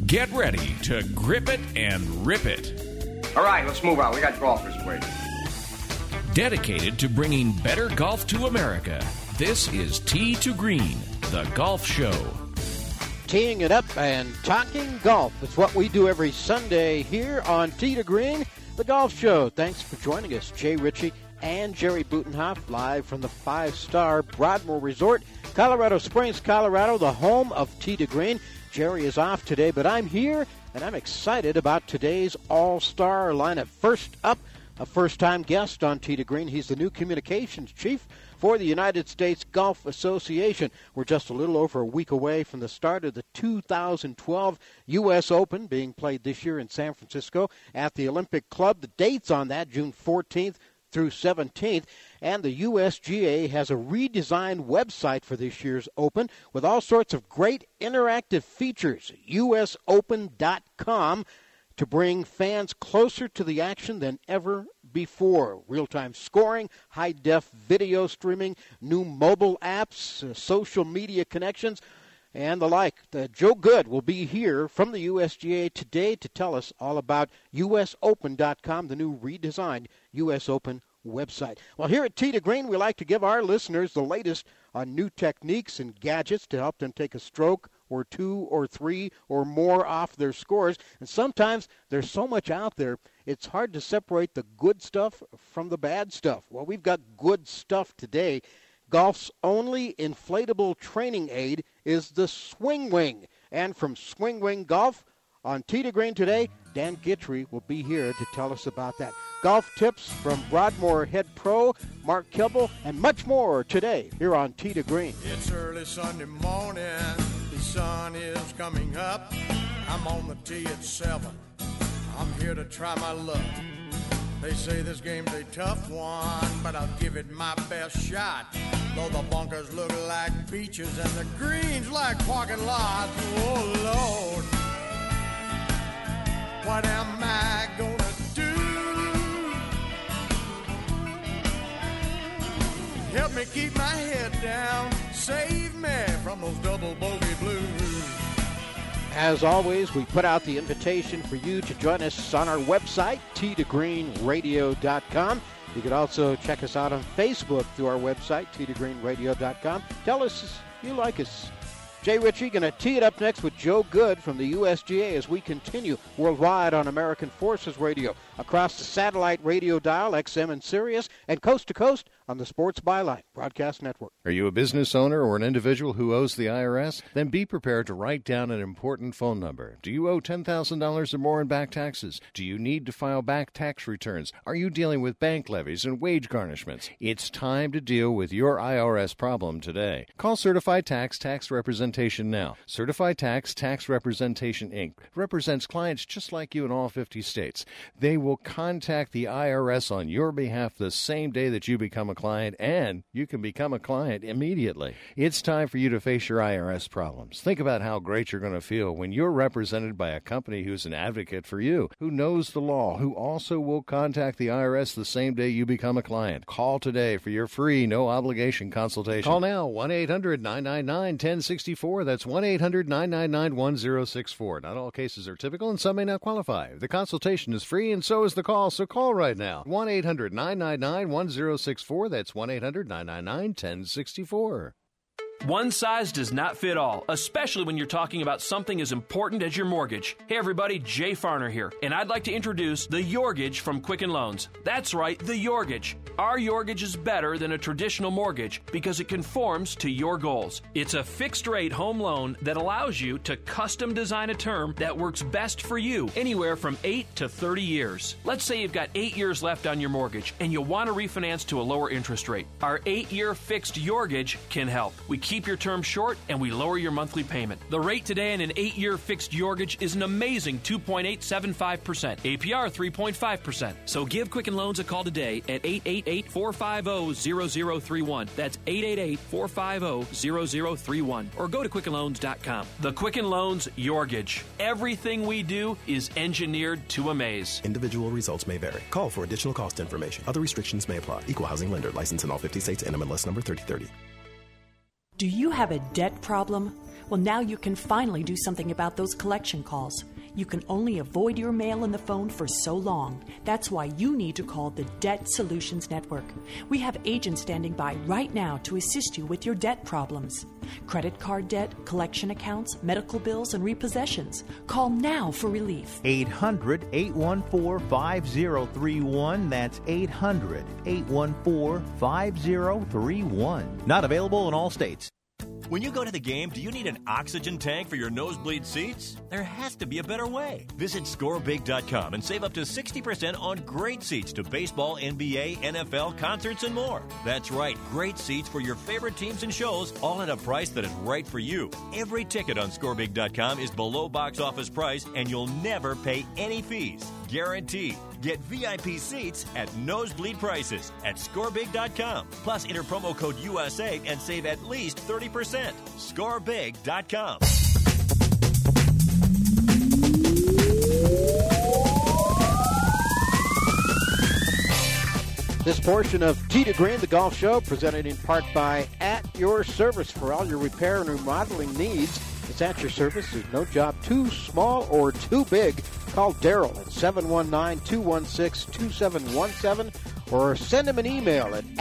Get ready to grip it and rip it. All right, let's move on. We got golfers waiting. Dedicated to bringing better golf to America, this is Tee to Green, the golf show. Teeing it up and talking golf. It's what we do every Sunday here on Tee to Green, the golf show. Thanks for joining us, Jay Ritchie and Jerry Butenhoff, live from the 5-star Broadmoor Resort, Colorado Springs, Colorado, the home of Tee to Green. Jerry is off today, but I'm here, and I'm excited about today's all-star lineup. First up, a first-time guest on Tee to Green. He's the new communications chief for the United States Golf Association. We're just a little over a week away from the start of the 2012 U.S. Open being played this year in San Francisco at the Olympic Club. The dates on that, June 14th through 17th, and the USGA has a redesigned website for this year's Open with all sorts of great interactive features, usopen.com, to bring fans closer to the action than ever before. Real-time scoring, high-def video streaming, new mobile apps, social media connections, and the like. Joe Good will be here from the USGA today to tell us all about usopen.com, the new redesigned U.S. Open website. Well, here at Tee to Green, we like to give our listeners the latest on new techniques and gadgets to help them take a stroke or two or three or more off their scores. And sometimes there's so much out there, it's hard to separate the good stuff from the bad stuff. Well, we've got good stuff today. Golf's only inflatable training aid is the Swing Wing. And from Swing Wing Golf on Tee to Green today, Dan Guitry will be here to tell us about that. Golf tips from Broadmoor head pro Mark Kilble and much more today here on Tee to Green. It's early Sunday morning, the sun is coming up. I'm on the tee at 7. I'm here to try my luck. They say this game's a tough one, but I'll give it my best shot. Though the bunkers look like beaches and the greens like parking lots. Oh, Lord, what am I gonna do? Help me keep my head down. Save me from those double bogey blues. As always, we put out the invitation for you to join us on our website, teetogreenradio.com. You can also check us out on Facebook through our website, teetogreenradio.com. Tell us you like us. Jay Ritchie going to tee it up next with Joe Good from the USGA as we continue worldwide on American Forces Radio, across the satellite radio dial, XM and Sirius, and coast to coast on the Sports Byline Broadcast Network. Are you a business owner or an individual who owes the IRS? Then be prepared to write down an important phone number. Do you owe $10,000 or more in back taxes? Do you need to file back tax returns? Are you dealing with bank levies and wage garnishments? It's time to deal with your IRS problem today. Call Certified Tax Representation now. Certified Tax Representation, Inc. represents clients just like you in all 50 states. They will contact the IRS on your behalf the same day that you become a client, and you can become a client immediately. It's time for you to face your IRS problems. Think about how great you're going to feel when you're represented by a company who's an advocate for you, who knows the law, who also will contact the IRS the same day you become a client. Call today for your free, no-obligation consultation. Call now, 1-800-999-1064. That's 1-800-999-1064. Not all cases are typical, and some may not qualify. The consultation is free, and so is the call, so call right now. 1-800-999-1064. That's 1-800-999-1064. One size does not fit all, especially when you're talking about something as important as your mortgage. Hey everybody, Jay Farner here, and I'd like to introduce the Yorgage from Quicken Loans. That's right, the Yorgage. Our Yorgage is better than a traditional mortgage because it conforms to your goals. It's a fixed-rate home loan that allows you to custom design a term that works best for you, anywhere from 8 to 30 years. Let's say you've got 8 years left on your mortgage and you want to refinance to a lower interest rate. Our 8-year fixed Yorgage can help. We keep your term short and we lower your monthly payment. The rate today on an 8-year fixed Yorgage is an amazing 2.875%, APR 3.5%. So give Quicken Loans a call today at 888-450-0031. That's 888-450-0031. Or go to QuickenLoans.com. The Quicken Loans Yorgage. Everything we do is engineered to amaze. Individual results may vary. Call for additional cost information. Other restrictions may apply. Equal housing lender. License in all 50 states. NMLS number 3030. Do you have a debt problem? Well, now you can finally do something about those collection calls. You can only avoid your mail and the phone for so long. That's why you need to call the Debt Solutions Network. We have agents standing by right now to assist you with your debt problems. Credit card debt, collection accounts, medical bills, and repossessions. Call now for relief. 800-814-5031. That's 800-814-5031. Not available in all states. When you go to the game, do you need an oxygen tank for your nosebleed seats? There has to be a better way. Visit scorebig.com and save up to 60% on great seats to baseball, NBA, NFL, concerts, and more. That's right, great seats for your favorite teams and shows, all at a price that is right for you. Every ticket on scorebig.com is below box office price, and you'll never pay any fees. Guaranteed. Get VIP seats at nosebleed prices at scorebig.com. Plus, enter promo code USA and save at least 30%. Scorebig.com. This portion of Tee to Green, the golf show, presented in part by At Your Service. For all your repair and remodeling needs, it's at your service. There's no job too small or too big. Call Daryl at 719-216-2717 or send him an email at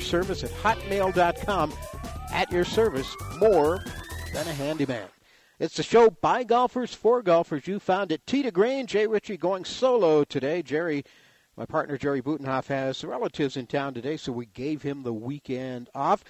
atyourservice@hotmail.com. At Your Service, more than a handyman. It's the show by golfers for golfers. You found it. Tee to Green, Jay Ritchie going solo today. Jerry, my partner Jerry Butenhoff, has relatives in town today, so we gave him the weekend off.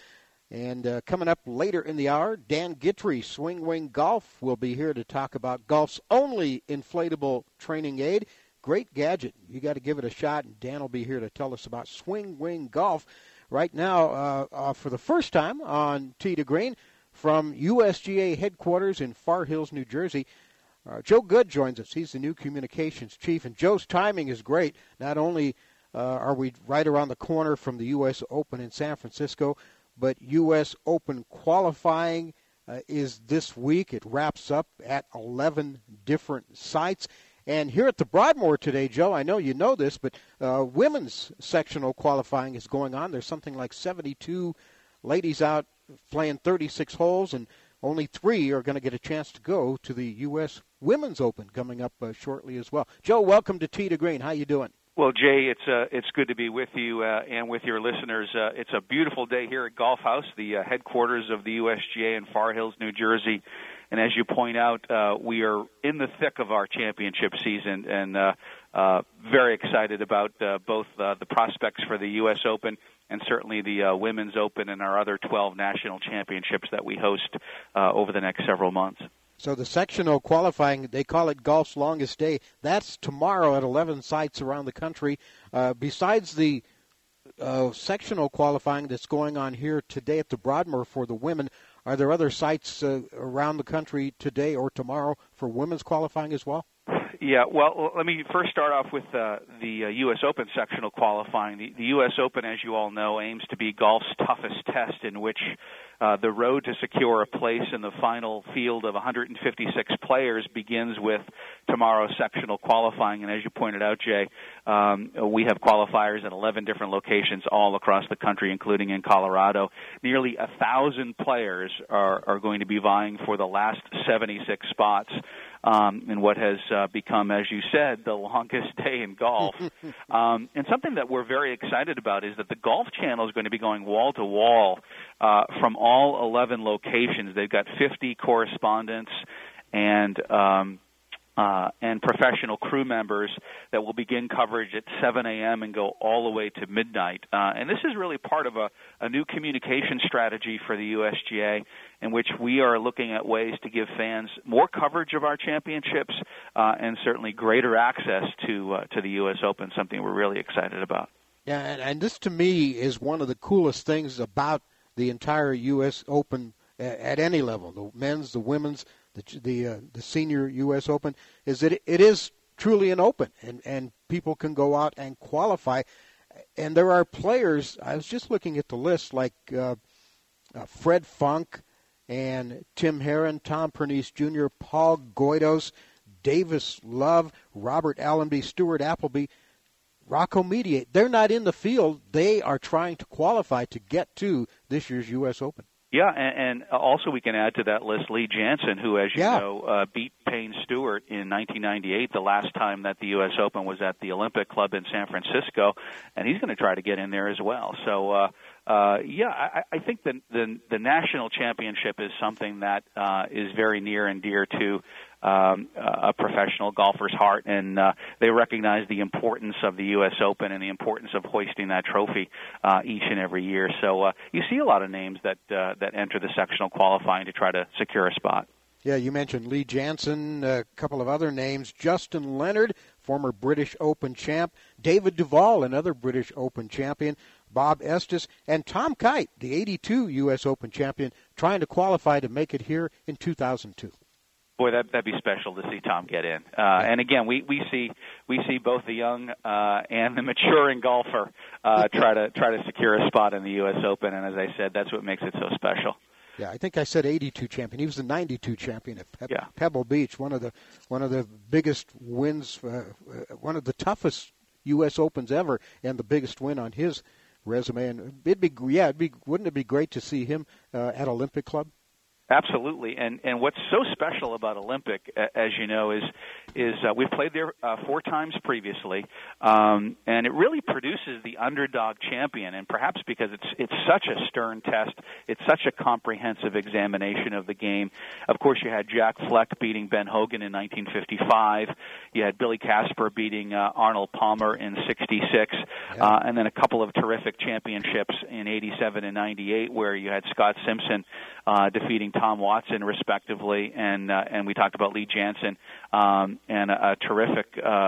And coming up later in the hour, Dan Guitry, Swing Wing Golf, will be here to talk about golf's only inflatable training aid. Great gadget. You got to give it a shot, and Dan will be here to tell us about Swing Wing Golf. Right now, for the first time on Tee to Green, from USGA headquarters in Far Hills, New Jersey, Joe Good joins us. He's the new communications chief, and Joe's timing is great. Not only are we right around the corner from the U.S. Open in San Francisco, but U.S. Open qualifying is this week. It wraps up at 11 different sites. And here at the Broadmoor today, Joe, I know you know this, but women's sectional qualifying is going on. There's something like 72 ladies out playing 36 holes, and only 3 are going to get a chance to go to the U.S. Women's Open coming up shortly as well. Joe, welcome to Tee to Green. How you doing? Well, Jay, it's good to be with you and with your listeners. It's a beautiful day here at Golf House, the headquarters of the USGA in Far Hills, New Jersey. And as you point out, we are in the thick of our championship season, and very excited about both the prospects for the U.S. Open and certainly the Women's Open and our other 12 national championships that we host over the next several months. So the sectional qualifying, they call it golf's longest day. That's tomorrow at 11 sites around the country. Besides the sectional qualifying that's going on here today at the Broadmoor for the women, are there other sites around the country today or tomorrow for women's qualifying as well? Yeah, well, let me first start off with the U.S. Open sectional qualifying. The U.S. Open, as you all know, aims to be golf's toughest test, in which the road to secure a place in the final field of 156 players begins with tomorrow's sectional qualifying. And as you pointed out, Jay, we have qualifiers at 11 different locations all across the country, including in Colorado. Nearly 1,000 players are going to be vying for the last 76 spots in what has become, as you said, the longest day in golf. And something that we're very excited about is that the Golf Channel is going to be going wall to wall from all 11 locations. They've got 50 correspondents and professional crew members that will begin coverage at 7 a.m. and go all the way to midnight. And this is really part of a new communication strategy for the USGA, in which we are looking at ways to give fans more coverage of our championships and certainly greater access to the U.S. Open, something we're really excited about. Yeah, and this to me is one of the coolest things about the entire U.S. Open at any level, the men's, the women's, the senior U.S. Open, is that it is truly an open, and people can go out and qualify. And there are players, I was just looking at the list, like Fred Funk and Tim Herron, Tom Pernice Jr., Paul Goydos, Davis Love, Robert Allenby, Stuart Appleby, Rocco Mediate. They're not in the field. They are trying to qualify to get to this year's U.S. Open. Yeah, and also we can add to that list Lee Janzen, who, as you know, beat Payne Stewart in 1998, the last time that the U.S. Open was at the Olympic Club in San Francisco, and he's going to try to get in there as well. So, I think the national championship is something that is very near and dear to a professional golfer's heart, and they recognize the importance of the U.S. Open and the importance of hoisting that trophy each and every year. So you see a lot of names that enter the sectional qualifying to try to secure a spot. Yeah, you mentioned Lee Janzen, a couple of other names. Justin Leonard, former British Open champ. David Duval, another British Open champion. Bob Estes, and Tom Kite, the 82 U.S. Open champion, trying to qualify to make it here in 2002. Boy, that'd be special to see Tom get in. And again, we see both the young and the maturing golfer try to secure a spot in the U.S. Open. And as I said, that's what makes it so special. Yeah, I think I said 82 champion. He was the 92 champion at Pebble Beach. One of the biggest wins, one of the toughest U.S. Opens ever, and the biggest win on his resume. And wouldn't it be great to see him at Olympic Club? Absolutely, and what's so special about Olympic, as you know, is we've played there 4 times previously, and it really produces the underdog champion. And perhaps because it's such a stern test, it's such a comprehensive examination of the game. Of course, you had Jack Fleck beating Ben Hogan in 1955. You had Billy Casper beating Arnold Palmer in '66, and then a couple of terrific championships in '87 and '98, where you had Scott Simpson defeating Tom Watson, respectively, and we talked about Lee Janzen and a terrific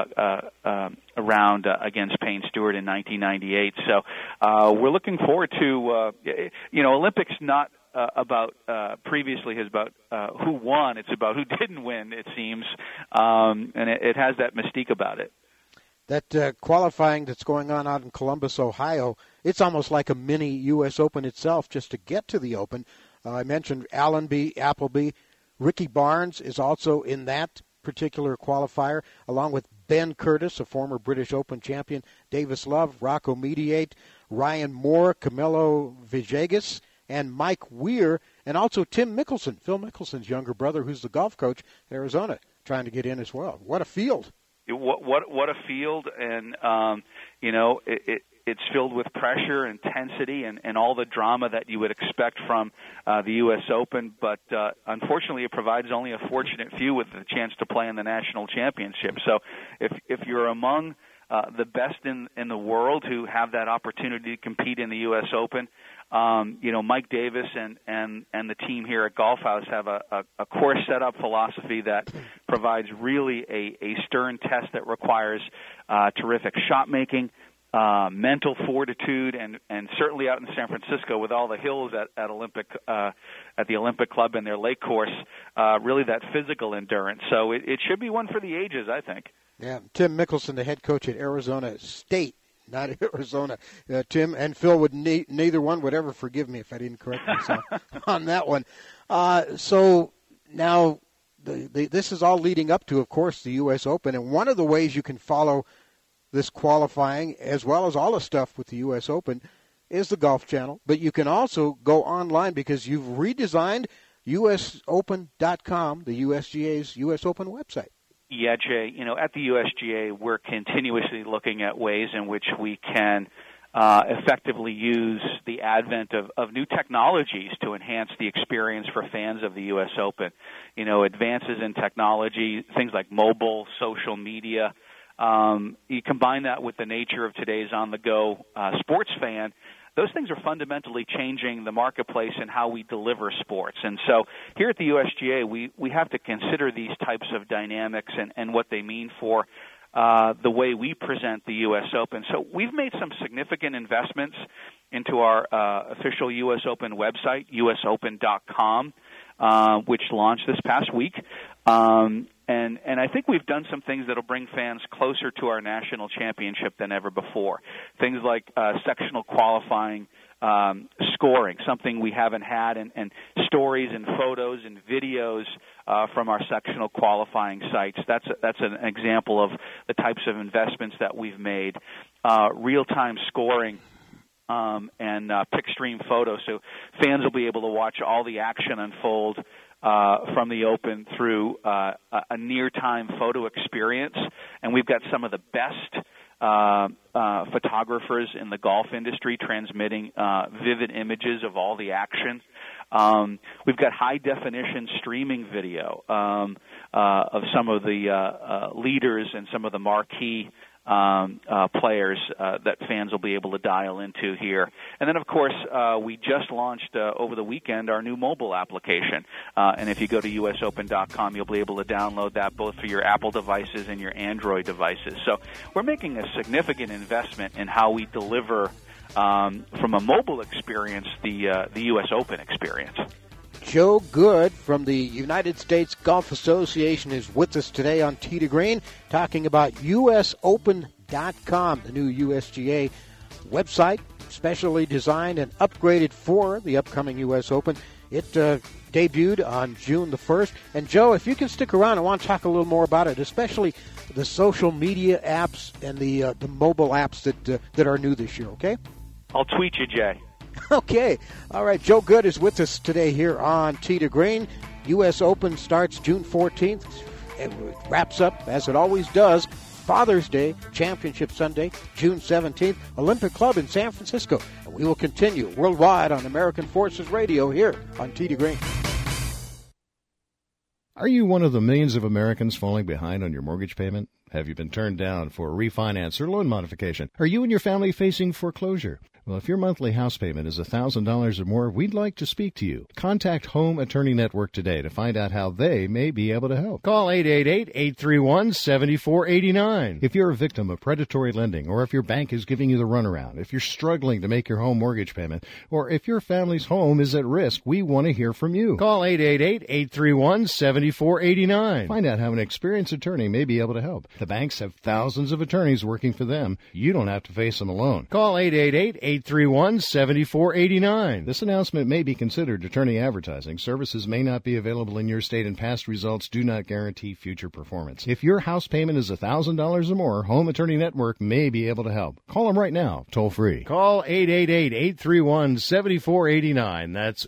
round against Payne Stewart in 1998. So we're looking forward to Olympics not about previously is about who won. It's about who didn't win, it seems, and it has that mystique about it. That qualifying that's going on out in Columbus, Ohio, it's almost like a mini U.S. Open itself just to get to the Open. I mentioned Allenby, Appleby. Ricky Barnes is also in that particular qualifier, along with Ben Curtis, a former British Open champion, Davis Love, Rocco Mediate, Ryan Moore, Camilo Villegas, and Mike Weir, and also Tim Mickelson, Phil Mickelson's younger brother, who's the golf coach at Arizona, trying to get in as well. What a field. What a field, and it's filled with pressure, intensity, and all the drama that you would expect from the U.S. Open. But unfortunately, it provides only a fortunate few with the chance to play in the national championship. So if you're among the best in the world who have that opportunity to compete in the U.S. Open, Mike Davis and the team here at Golf House have a course setup philosophy that provides really a stern test that requires terrific shot making, mental fortitude, and certainly out in San Francisco with all the hills at the Olympic Club and their lake course, really that physical endurance. So it should be one for the ages, I think. Yeah, Tim Mickelson, the head coach at Arizona State, not Arizona. Tim and Phil would neither one would ever forgive me if I didn't correct myself on that one. So now this is all leading up to, of course, the U.S. Open, and one of the ways you can follow this qualifying, as well as all the stuff with the U.S. Open, is the Golf Channel. But you can also go online because you've redesigned USOpen.com, the USGA's U.S. Open website. Yeah, Jay, at the USGA, we're continuously looking at ways in which we can effectively use the advent of new technologies to enhance the experience for fans of the U.S. Open. Advances in technology, things like mobile, social media. You combine that with the nature of today's on-the-go sports fan, those things are fundamentally changing the marketplace and how we deliver sports. And so here at the USGA, we have to consider these types of dynamics and what they mean for the way we present the U.S. Open. So we've made some significant investments into our official U.S. Open website, usopen.com, which launched this past week. And I think we've done some things that will bring fans closer to our national championship than ever before. Things like sectional qualifying, scoring, something we haven't had, and stories and photos and videos from our sectional qualifying sites. That's an example of the types of investments that we've made. Real-time scoring and Pickstream Photo. So fans will be able to watch all the action unfold from the Open through a near-time photo experience. And we've got some of the best photographers in the golf industry transmitting vivid images of all the action. We've got high-definition streaming video of some of the leaders and some of the marquee players that fans will be able to dial into here. And then, of course, we just launched over the weekend our new mobile application. And if you go to usopen.com, you'll be able to download that both for your Apple devices and your Android devices. So we're making a significant investment in how we deliver from a mobile experience the U.S. Open experience. Joe Good from the United States Golf Association is with us today on Tee to Green, talking about usopen.com, the new USGA website, specially designed and upgraded for the upcoming U.S. Open. It debuted on June the 1st. And, Joe, if you can stick around, I want to talk a little more about it, especially the social media apps and the mobile apps that are new this year, okay? I'll tweet you, Jay. Okay. All right. Joe Good is with us today here on Tee to Green. U.S. Open starts June 14th. It wraps up, as it always does, Father's Day, Championship Sunday, June 17th, Olympic Club in San Francisco. And we will continue worldwide on American Forces Radio here on Tee to Green. Are you one of the millions of Americans falling behind on your mortgage payment? Have you been turned down for a refinance or loan modification? Are you and your family facing foreclosure? Well, if your monthly house payment is $1,000 or more, we'd like to speak to you. Contact Home Attorney Network today to find out how they may be able to help. Call 888-831-7489. If you're a victim of predatory lending, or if your bank is giving you the runaround, if you're struggling to make your home mortgage payment, or if your family's home is at risk, we want to hear from you. Call 888-831-7489. Find out how an experienced attorney may be able to help. The banks have thousands of attorneys working for them. You don't have to face them alone. Call 888-831-7489. This announcement may be considered attorney advertising. Services may not be available in your state, and past results do not guarantee future performance. If your house payment is $1,000 or more, Home Attorney Network may be able to help. Call them right now, toll free. Call 888-831-7489. That's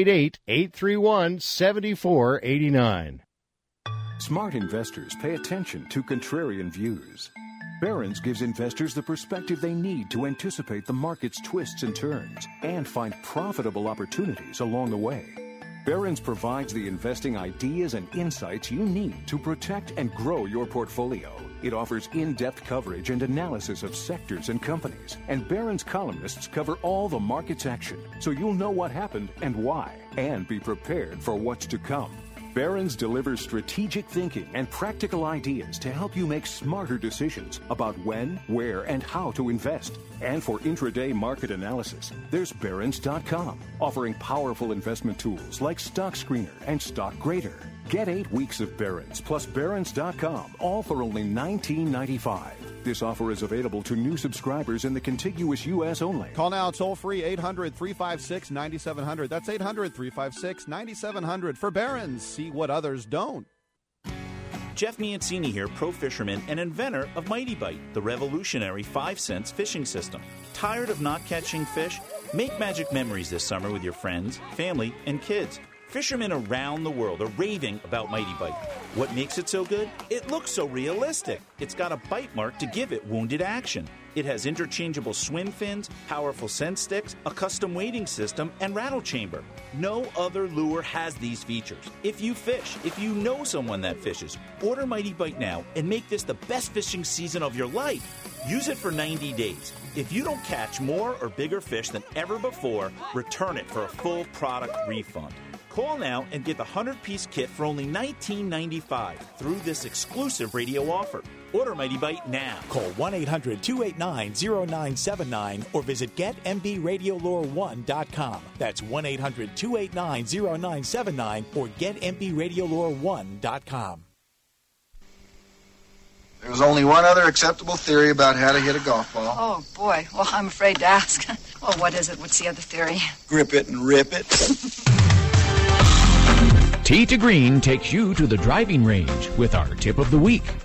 888-831-7489. Smart investors pay attention to contrarian views. Barron's gives investors the perspective they need to anticipate the market's twists and turns and find profitable opportunities along the way. Barron's provides the investing ideas and insights you need to protect and grow your portfolio. It offers in-depth coverage and analysis of sectors and companies, and Barron's columnists cover all the market's action, so you'll know what happened and why, and be prepared for what's to come. Barron's delivers strategic thinking and practical ideas to help you make smarter decisions about when, where, and how to invest. And for intraday market analysis, there's Barron's.com, offering powerful investment tools like Stock Screener and Stock Grader. Get 8 weeks of Barron's plus Barron's.com, all for only $19.95. This offer is available to new subscribers in the contiguous U.S. only. Call now toll-free 800-356-9700. That's 800-356-9700 for Barron's. See what others don't. Jeff Miancini here, pro fisherman and inventor of Mighty Bite, the revolutionary 5-cents fishing system. Tired of not catching fish? Make magic memories this summer with your friends, family, and kids. Fishermen around the world are raving about Mighty Bite. What makes it so good? It looks so realistic. It's got a bite mark to give it wounded action. It has interchangeable swim fins, powerful scent sticks, a custom weighting system, and rattle chamber. No other lure has these features. If you fish, if you know someone that fishes, order Mighty Bite now and make this the best fishing season of your life. Use it for 90 days. If you don't catch more or bigger fish than ever before, return it for a full product refund. Call now and get the 100-piece kit for only $19.95 through this exclusive radio offer. Order Mighty Bite now. Call 1-800-289-0979 or visit GetMBRadiolure1.com. That's 1-800-289-0979 or GetMBRadiolure1.com. There's only one other acceptable theory about how to hit a golf ball. Oh, boy. Well, I'm afraid to ask. Well, what is it? What's the other theory? Grip it and rip it. Tee to Green takes you to the driving range with our tip of the week.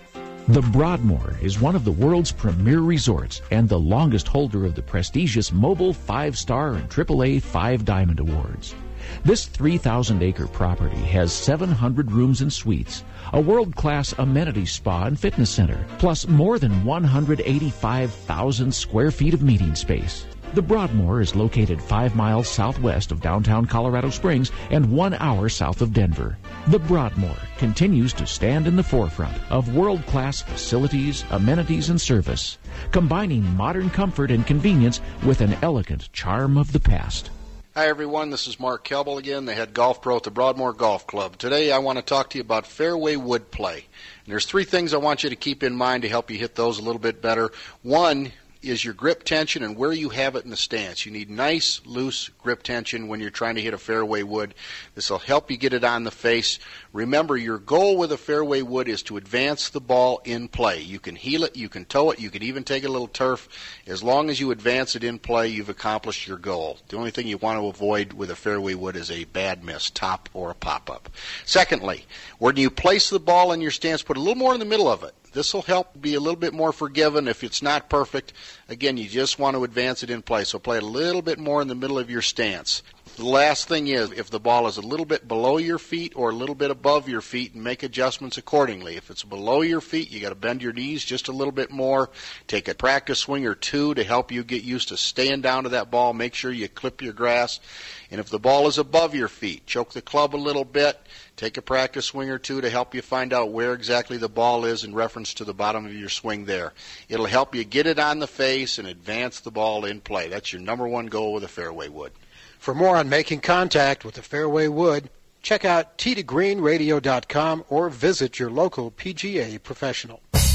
The Broadmoor is one of the world's premier resorts and the longest holder of the prestigious Mobile 5-Star and AAA 5 Diamond Awards. This 3,000-acre property has 700 rooms and suites, a world-class amenity spa and fitness center, plus more than 185,000 square feet of meeting space. The Broadmoor is located 5 miles southwest of downtown Colorado Springs and 1 hour south of Denver. The Broadmoor continues to stand in the forefront of world-class facilities, amenities, and service, combining modern comfort and convenience with an elegant charm of the past. Hi, everyone. This is Mark Kelble again, the head golf pro at the Broadmoor Golf Club. Today I want to talk to you about fairway wood play. And there's 3 things I want you to keep in mind to help you hit those a little bit better. One is your grip tension and where you have it in the stance. You need nice, loose grip tension when you're trying to hit a fairway wood. This will help you get it on the face. Remember, your goal with a fairway wood is to advance the ball in play. You can heel it, you can toe it, you can even take a little turf. As long as you advance it in play, you've accomplished your goal. The only thing you want to avoid with a fairway wood is a bad miss, top or a pop-up. Secondly, when you place the ball in your stance, put a little more in the middle of it. This will help be a little bit more forgiving if it's not perfect. Again, you just want to advance it in play, so play it a little bit more in the middle of your stance. The last thing is, if the ball is a little bit below your feet or a little bit above your feet, and make adjustments accordingly. If it's below your feet, you got to bend your knees just a little bit more. Take a practice swing or 2 to help you get used to staying down to that ball. Make sure you clip your grass. And if the ball is above your feet, choke the club a little bit. Take a practice swing or 2 to help you find out where exactly the ball is in reference to the bottom of your swing there. It'll help you get it on the face and advance the ball in play. That's your number 1 goal with a fairway wood. For more on making contact with the fairway wood, check out t2greenradio.com or visit your local PGA professional.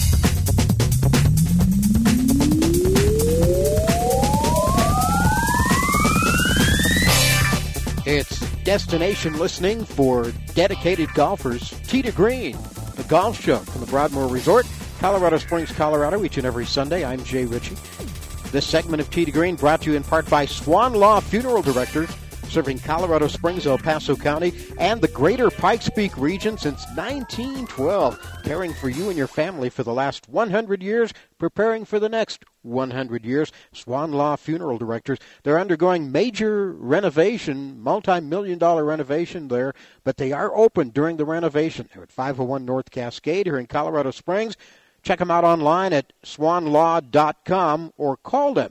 It's destination listening for dedicated golfers. Tee to Green, the golf show from the Broadmoor Resort, Colorado Springs, Colorado, each and every Sunday. I'm Jay Ritchie. This segment of Tee to Green brought to you in part by Swan Law Funeral Directors, serving Colorado Springs, El Paso County, and the greater Pikes Peak region since 1912, caring for you and your family for the last 100 years, preparing for the next 100 years. Swan Law Funeral Directors, they're undergoing major renovation, multi-million-dollar renovation there, but they are open during the renovation. They're at 501 North Cascade here in Colorado Springs. Check them out online at swanlaw.com or call them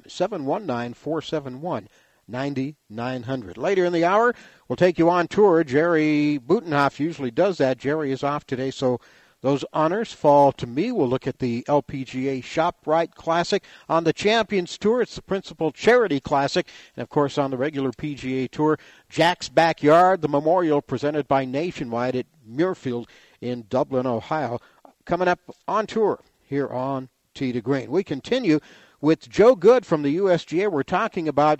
719-471-9900. Later in the hour, we'll take you on tour. Jerry Butenhoff usually does that. Jerry is off today, so those honors fall to me. We'll look at the LPGA ShopRite Classic. On the Champions Tour, it's the Principal Charity Classic. And, of course, on the regular PGA Tour, Jack's Backyard, the Memorial presented by Nationwide at Muirfield in Dublin, Ohio. Coming up on tour here on Tee to Green. We continue with Joe Good from the USGA. We're talking about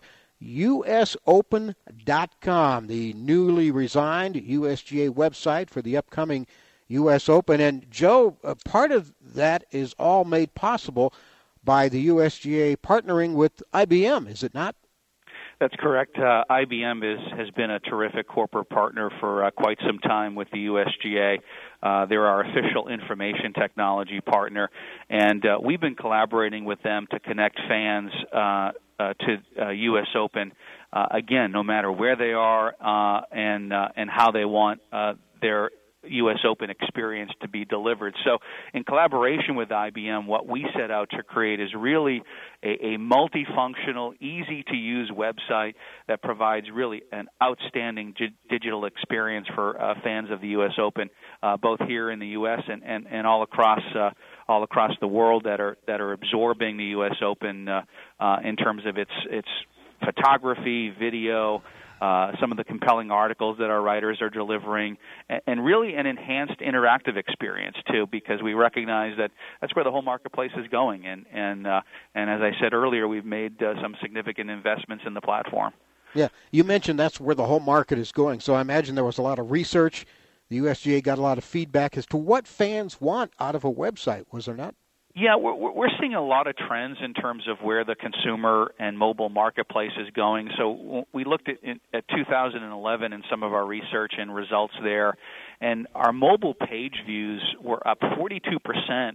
USOpen.com, the newly resigned USGA website for the upcoming U.S. Open. And, Joe, part of that is all made possible by the USGA partnering with IBM, is it not? That's correct. IBM has been a terrific corporate partner for quite some time with the USGA. They're our official information technology partner, and we've been collaborating with them to connect fans to U.S. Open, again, no matter where they are and how they want their U.S. Open experience to be delivered. So in collaboration with IBM, what we set out to create is really a multifunctional, easy-to-use website that provides really an outstanding digital experience for fans of the U.S. Open, both here in the U.S. and all across the world that are absorbing the U.S. Open in terms of its photography, video, some of the compelling articles that our writers are delivering, and really an enhanced interactive experience too, because we recognize that that's where the whole marketplace is going. And as I said earlier, we've made some significant investments in the platform. Yeah, you mentioned that's where the whole market is going. So I imagine there was a lot of research. The USGA got a lot of feedback as to what fans want out of a website, was there not? Yeah, we're seeing a lot of trends in terms of where the consumer and mobile marketplace is going. So we looked at 2011 and some of our research and results there, and our mobile page views were up 42%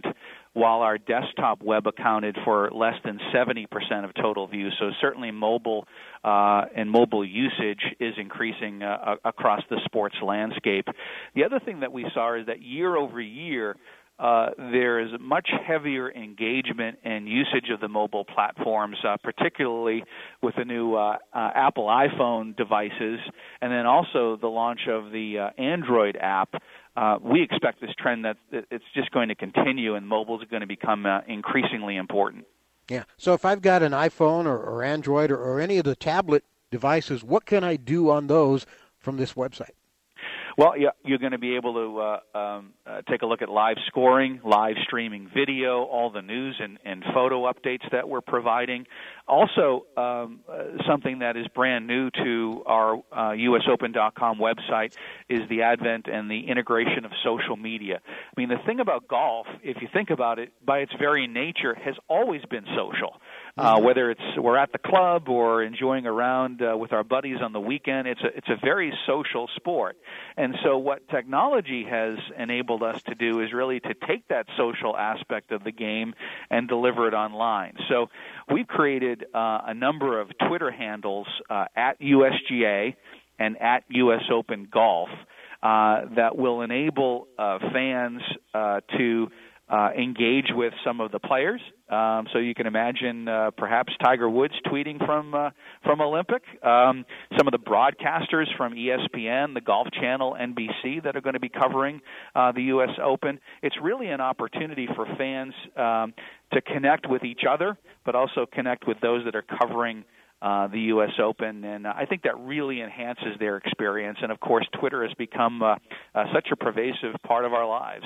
while our desktop web accounted for less than 70% of total views. So certainly mobile and mobile usage is increasing across the sports landscape. The other thing that we saw is that year over year, there is much heavier engagement and usage of the mobile platforms, particularly with the new Apple iPhone devices, and then also the launch of the Android app. We expect this trend that it's just going to continue, and mobile is going to become increasingly important. Yeah. So if I've got an iPhone or Android or any of the tablet devices, what can I do on those from this website? Well, yeah, you're going to be able to take a look at live scoring, live streaming video, all the news and photo updates that we're providing. Also, something that is brand new to our USOpen.com website is the advent and the integration of social media. I mean, the thing about golf, if you think about it, by its very nature, has always been social. Whether we're at the club or enjoying a round with our buddies on the weekend, it's a very social sport. And so what technology has enabled us to do is really to take that social aspect of the game and deliver it online. So we've created a number of Twitter handles at USGA and at US Open Golf that will enable fans to engage with some of the players. So you can imagine perhaps Tiger Woods tweeting from Olympic, some of the broadcasters from ESPN, the Golf Channel, NBC that are going to be covering the U.S. Open. It's really an opportunity for fans to connect with each other, but also connect with those that are covering the U.S. Open, and I think that really enhances their experience. And, of course, Twitter has become such a pervasive part of our lives.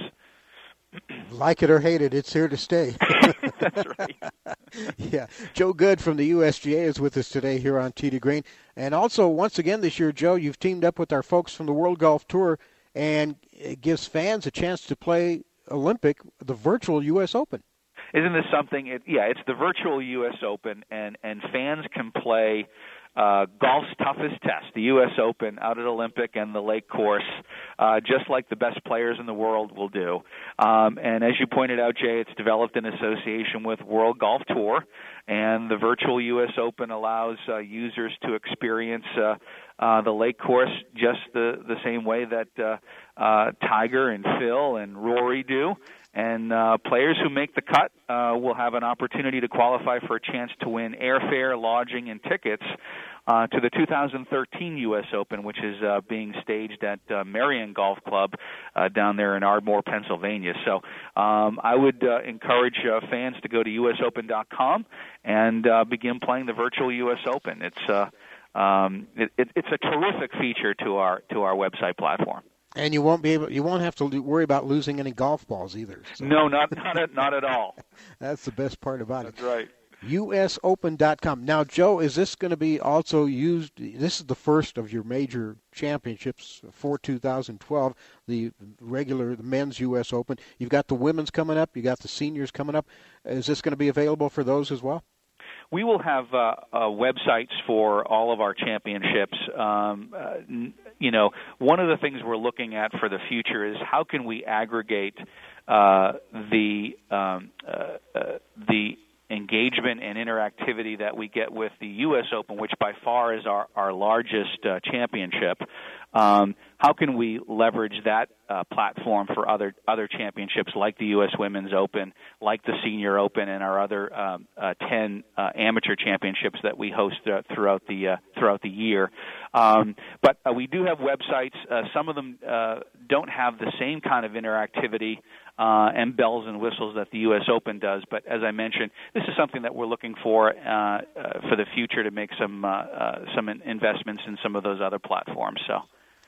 Like it or hate it, it's here to stay. That's right. Yeah. Joe Good from the USGA is with us today here on Tee to Green. And also, once again this year, Joe, you've teamed up with our folks from the World Golf Tour, and it gives fans a chance to play Olympic, the virtual U.S. Open. Isn't this something? It's the virtual U.S. Open, and fans can play golf's toughest test, the U.S. Open out at Olympic and the Lake Course, just like the best players in the world will do. And as you pointed out, Jay, it's developed in association with World Golf Tour, and the virtual U.S. Open allows users to experience the Lake Course just the same way that Tiger and Phil and Rory do. And players who make the cut will have an opportunity to qualify for a chance to win airfare, lodging, and tickets to the 2013 U.S. Open, which is being staged at Marion Golf Club down there in Ardmore, Pennsylvania. So I would encourage fans to go to USOpen.com and begin playing the virtual U.S. Open. It's a terrific feature to our website platform. And you won't have to worry about losing any golf balls either. So. No, not at all. That's the best part about it. That's right. USOpen.com. Now, Joe, is this going to be also used? This is the first of your major championships for 2012, the men's U.S. Open. You've got the women's coming up. You got the seniors coming up. Is this going to be available for those as well? We will have websites for all of our championships. One of the things we're looking at for the future is how can we aggregate the engagement and interactivity that we get with the U.S. Open, which by far is our largest championship. How can we leverage that platform for other championships like the U.S. Women's Open, like the Senior Open, and our other 10 amateur championships that we host throughout the year? But we do have websites. Some of them don't have the same kind of interactivity and bells and whistles that the U.S. Open does. But as I mentioned, this is something that we're looking for the future to make some investments in some of those other platforms. So,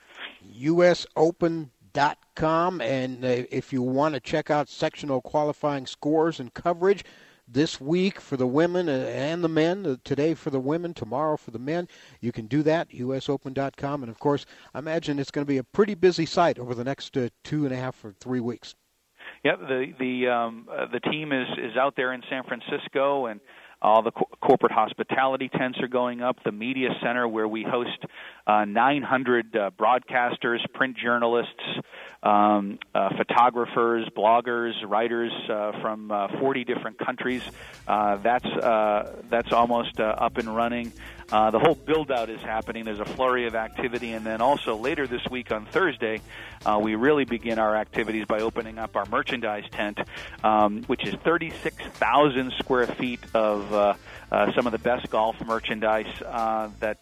USOpen.com, and if you want to check out sectional qualifying scores and coverage this week for the women and the men, today for the women, tomorrow for the men, you can do that, USOpen.com. And, of course, I imagine it's going to be a pretty busy site over the next 2.5 or 3 weeks. Yep, the team is out there in San Francisco, and all the corporate hospitality tents are going up. The media center where we host 900 broadcasters, print journalists, photographers, bloggers, writers from 40 different countries. That's almost up and running. The whole build-out is happening. There's a flurry of activity, and then also later this week on Thursday, we really begin our activities by opening up our merchandise tent, which is 36,000 square feet of some of the best golf merchandise that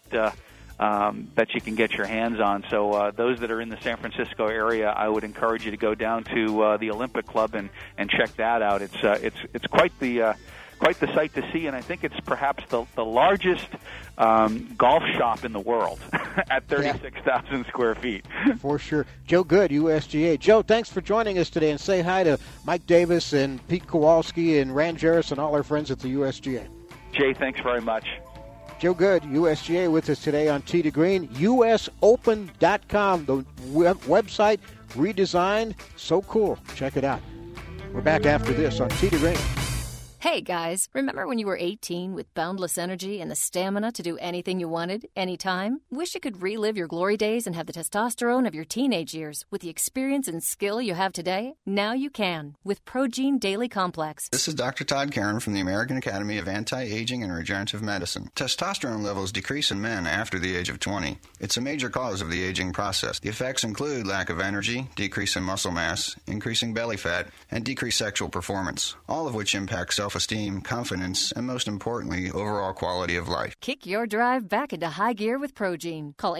you can get your hands on. So those that are in the San Francisco area, I would encourage you to go down to the Olympic Club and check that out. It's quite the sight to see, and I think it's perhaps the largest golf shop in the world at 36,000 square feet. For sure. Joe Good, USGA. Joe, thanks for joining us today, and say hi to Mike Davis and Pete Kowalski and Rand Jarris and all our friends at the USGA. Jay, thanks very much. Joe Good, USGA, with us today on Tee to Green. USOpen.com, the website redesigned. So cool. Check it out. We're back after this on Tee to Green. Hey, guys, remember when you were 18 with boundless energy and the stamina to do anything you wanted, anytime? Wish you could relive your glory days and have the testosterone of your teenage years with the experience and skill you have today? Now you can with Progene Daily Complex. This is Dr. Todd Karen from the American Academy of Anti-Aging and Regenerative Medicine. Testosterone levels decrease in men after the age of 20. It's a major cause of the aging process. The effects include lack of energy, decrease in muscle mass, increasing belly fat, and decreased sexual performance, all of which impact self-esteem, confidence, and most importantly, overall quality of life. Kick your drive back into high gear with Progene. Call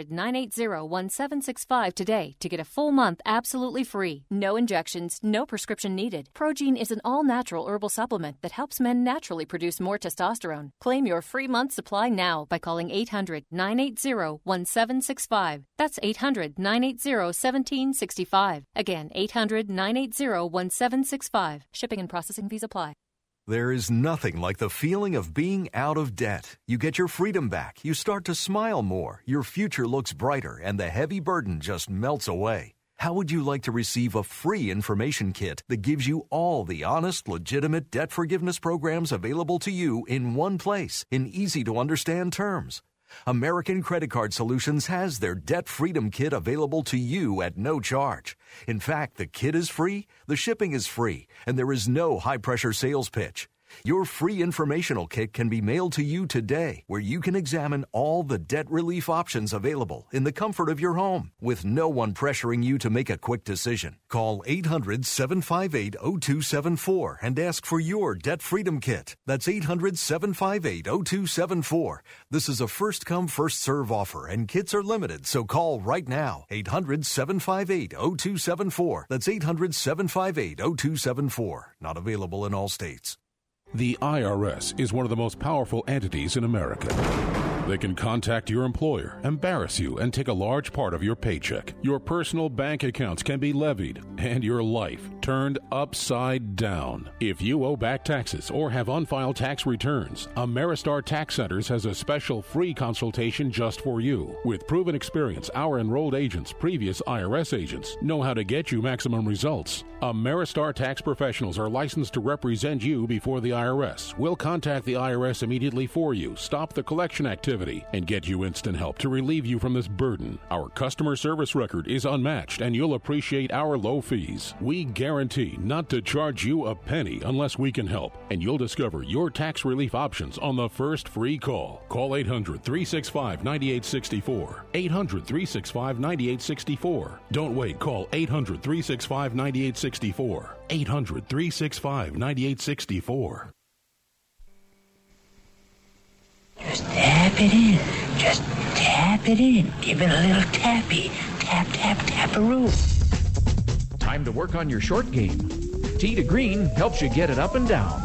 800-980-1765 today to get a full month absolutely free. No injections, no prescription needed. Progene is an all-natural herbal supplement that helps men naturally produce more testosterone. Claim your free month supply now by calling 800-980-1765. That's 800-980-1765. Again, 800-980-1765. Shipping and processing fees apply. There is nothing like the feeling of being out of debt. You get your freedom back, you start to smile more, your future looks brighter, and the heavy burden just melts away. How would you like to receive a free information kit that gives you all the honest, legitimate debt forgiveness programs available to you in one place, in easy-to-understand terms? American Credit Card Solutions has their Debt Freedom Kit available to you at no charge. In fact, the kit is free, the shipping is free, and there is no high-pressure sales pitch. Your free informational kit can be mailed to you today, where you can examine all the debt relief options available in the comfort of your home, with no one pressuring you to make a quick decision. Call 800-758-0274 and ask for your Debt Freedom Kit. That's 800-758-0274. This is a first-come, first-serve offer, and kits are limited, so call right now. 800-758-0274. That's 800-758-0274. Not available in all states. The IRS is one of the most powerful entities in America. They can contact your employer, embarrass you, and take a large part of your paycheck. Your personal bank accounts can be levied, and your life turned upside down. If you owe back taxes or have unfiled tax returns, Ameristar Tax Centers has a special free consultation just for you. With proven experience, our enrolled agents, previous IRS agents, know how to get you maximum results. Ameristar tax professionals are licensed to represent you before the IRS. We'll contact the IRS immediately for you, stop the collection activity, and get you instant help to relieve you from this burden. Our customer service record is unmatched, and you'll appreciate our low fees. We guarantee not to charge you a penny unless we can help, and you'll discover your tax relief options on the first free call. Call 800-365-9864. 800-365-9864. Don't wait. Call 800-365-9864. 800-365-9864. Just tap it in. Just tap it in. Give it a little tappy. Tap, tap, tap-a-roo. Time to work on your short game. Tee to Green helps you get it up and down.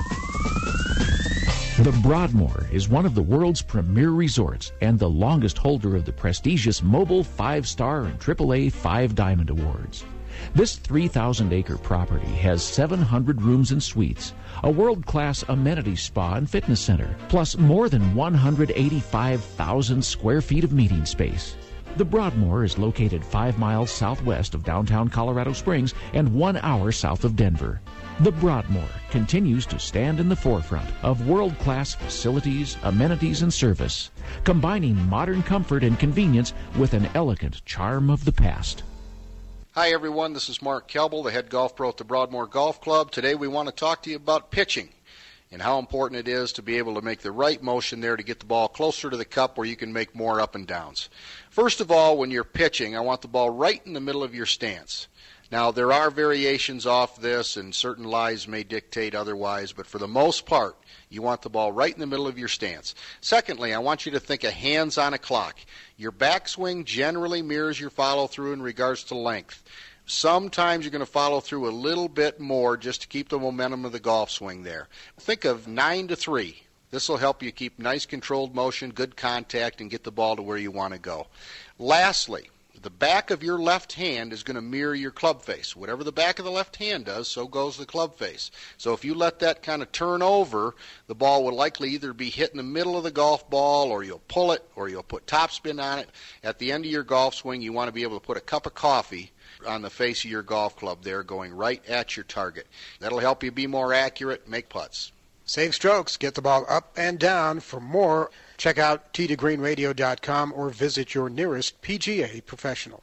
The Broadmoor is one of the world's premier resorts and the longest holder of the prestigious Mobile 5-Star and AAA 5 Diamond Awards. This 3,000-acre property has 700 rooms and suites, a world-class amenity spa and fitness center, plus more than 185,000 square feet of meeting space. The Broadmoor is located 5 miles southwest of downtown Colorado Springs and 1 hour south of Denver. The Broadmoor continues to stand in the forefront of world-class facilities, amenities, and service, combining modern comfort and convenience with an elegant charm of the past. Hi, everyone. This is Mark Kelble, the head golf pro at the Broadmoor Golf Club. Today we want to talk to you about pitching and how important it is to be able to make the right motion there to get the ball closer to the cup where you can make more up and downs. First of all, when you're pitching, I want the ball right in the middle of your stance. Now, there are variations off this, and certain lies may dictate otherwise, but for the most part, you want the ball right in the middle of your stance. Secondly, I want you to think of hands on a clock. Your backswing generally mirrors your follow-through in regards to length. Sometimes you're going to follow through a little bit more just to keep the momentum of the golf swing there. Think of 9-3. This will help you keep nice controlled motion, good contact, and get the ball to where you want to go. Lastly, the back of your left hand is going to mirror your club face. Whatever the back of the left hand does, so goes the club face. So if you let that kind of turn over, the ball will likely either be hit in the middle of the golf ball, or you'll pull it, or you'll put topspin on it. At the end of your golf swing, you want to be able to put a cup of coffee on the face of your golf club there, going right at your target. That'll help you be more accurate, make putts. Save strokes, get the ball up and down. For more, check out t2greenradio.com or visit your nearest PGA professional.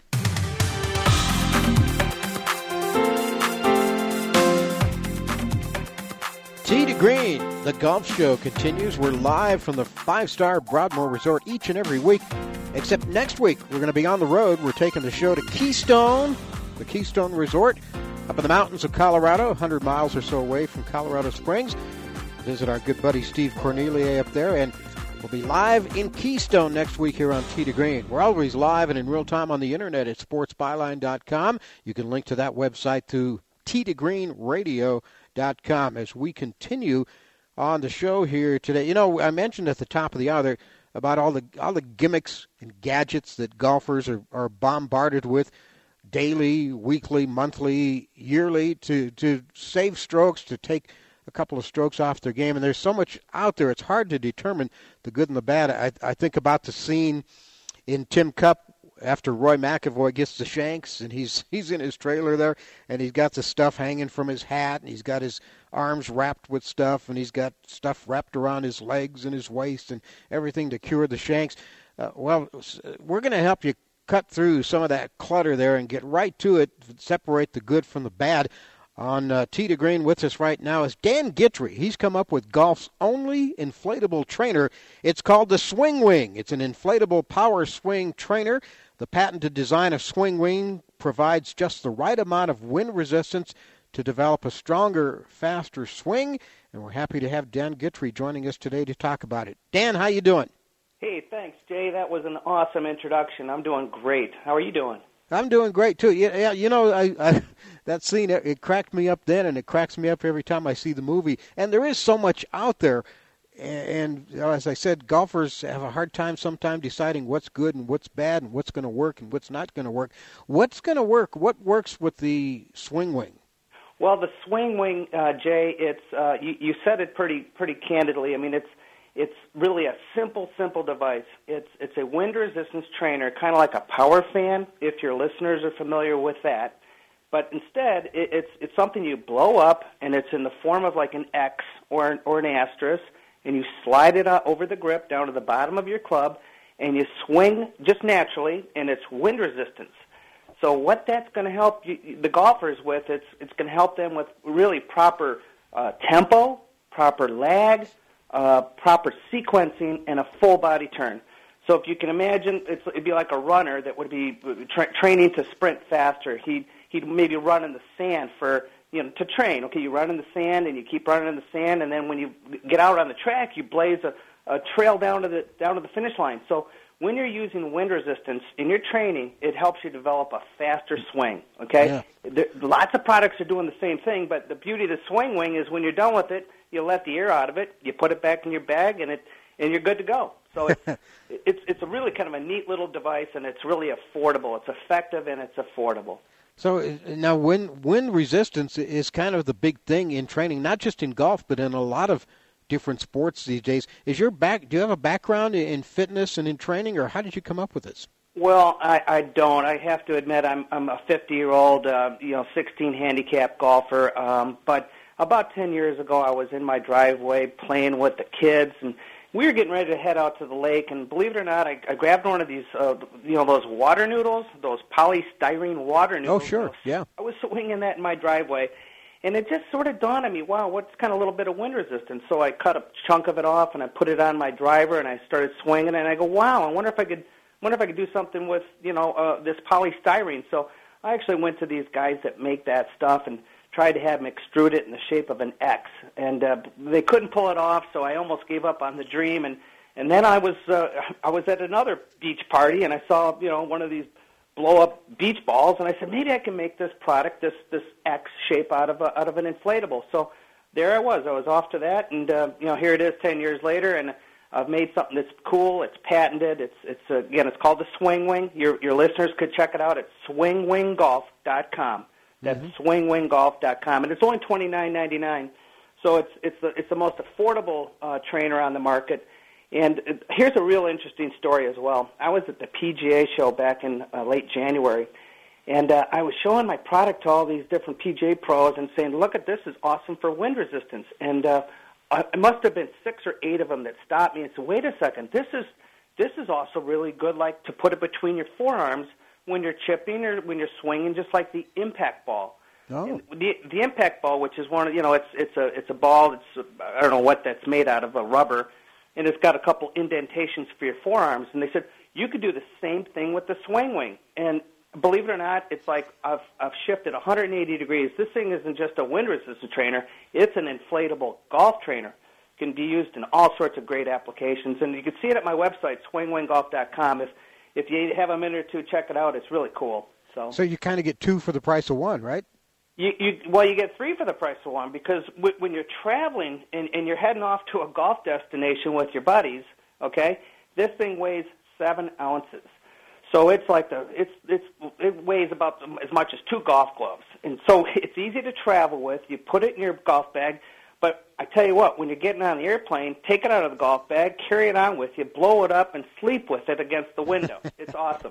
Tee to Green, the golf show continues. We're live from the 5-star Broadmoor Resort each and every week, except next week we're going to be on the road. We're taking the show to Keystone, the Keystone Resort, up in the mountains of Colorado, 100 miles or so away from Colorado Springs. Visit our good buddy Steve Cornelier up there, and we'll be live in Keystone next week here on Tee to Green. We're always live and in real time on the internet at sportsbyline.com. You can link to that website to t2greenradio.com as we continue on the show here today. You know, I mentioned at the top of the hour about all the gimmicks and gadgets that golfers are bombarded with daily, weekly, monthly, yearly to save strokes, to take a couple of strokes off their game. And there's so much out there, it's hard to determine the good and the bad. I think about the scene in Tim Cup after Roy McIlroy gets the shanks, and he's in his trailer there, and he's got the stuff hanging from his hat, and he's got his arms wrapped with stuff, and he's got stuff wrapped around his legs and his waist and everything to cure the shanks. Well, we're going to help you cut through some of that clutter there and get right to it, separate the good from the bad. On Tee to Green with us right now is Dan Guitry. He's come up with golf's only inflatable trainer. It's called the Swing Wing. It's an inflatable power swing trainer. The patented design of Swing Wing provides just the right amount of wind resistance to develop a stronger, faster swing. And we're happy to have Dan Guitry joining us today to talk about it. Dan, how you doing? Hey, thanks, Jay. That was an awesome introduction. I'm doing great. How are you doing? I'm doing great, too. Yeah, you know, I that scene, it cracked me up then, and it cracks me up every time I see the movie. And there is so much out there. And you know, as I said, golfers have a hard time sometimes deciding what's good and what's bad and what's going to work and what's not going to work. What's going to work? What works with the Swing Wing? Well, the Swing Wing, Jay, it's you said it pretty candidly. I mean, it's really a simple device. It's a wind resistance trainer, kind of like a power fan, if your listeners are familiar with that. But instead, it's something you blow up, and it's in the form of like an X or an asterisk, and you slide it over the grip down to the bottom of your club, and you swing just naturally, and it's wind resistance. So what that's going to help the golfers with, it's going to help them with really proper tempo, proper lag, proper sequencing, and a full body turn. So if you can imagine, it'd be like a runner that would be training to sprint faster. He'd maybe run in the sand to train. Okay, you run in the sand and you keep running in the sand, and then when you get out on the track, you blaze a trail down to the finish line. So when you're using wind resistance in your training, it helps you develop a faster swing. Okay, lots of products are doing the same thing, but the beauty of the Swing Wing is when you're done with it, you let the air out of it, you put it back in your bag, and you're good to go. So it's a really kind of a neat little device, and it's really affordable. It's effective and it's affordable. So now wind resistance is kind of the big thing in training, not just in golf, but in a lot of different sports these days. Do you have a background in fitness and in training, or how did you come up with this? Well, I don't. I have to admit I'm a 50-year-old, 16 handicap golfer, but about 10 years ago, I was in my driveway playing with the kids, and we were getting ready to head out to the lake, and believe it or not, I grabbed one of these, those water noodles, those polystyrene water noodles. Oh, sure, yeah. I was swinging that in my driveway, and it just sort of dawned on me, wow, what's kind of a little bit of wind resistance? So I cut a chunk of it off, and I put it on my driver, and I started swinging, and I go, wow, I wonder if I could do something with, this polystyrene. So I actually went to these guys that make that stuff and tried to have them extrude it in the shape of an X, and they couldn't pull it off, so I almost gave up on the dream. And then I was at another beach party, and I saw one of these blow-up beach balls, and I said, maybe I can make this product, this X shape out of an inflatable. So there I was off to that, and here it is 10 years later, and I've made something that's cool. It's patented. It's called the Swing Wing. Your listeners could check it out at swingwinggolf.com. That's swingwinggolf.com, and it's only $29.99. So it's the most affordable trainer on the market. And here's a real interesting story as well. I was at the PGA show back in late January, and I was showing my product to all these different PGA pros and saying, look at this, is awesome for wind resistance. And it must have been 6 or 8 of them that stopped me and said, wait a second, this is also really good, like to put it between your forearms when you're chipping or when you're swinging, just like the impact ball. Oh. The impact ball, which is one of, it's a ball that's, I don't know what that's made out of, a rubber, and it's got a couple indentations for your forearms. And they said, you could do the same thing with the Swing Wing. And believe it or not, it's like I've shifted 180 degrees. This thing isn't just a wind resistant trainer. It's an inflatable golf trainer. It can be used in all sorts of great applications. And you can see it at my website, swingwinggolf.com. If you have a minute or two, check it out. It's really cool. So you kind of get 2 for the price of 1, right? You get 3 for the price of 1, because when you're traveling and you're heading off to a golf destination with your buddies, okay, this thing weighs 7 ounces. So it's like it weighs about as much as 2 golf gloves. And so it's easy to travel with. You put it in your golf bag. But I tell you what, when you're getting on the airplane, take it out of the golf bag, carry it on with you, blow it up, and sleep with it against the window. It's awesome.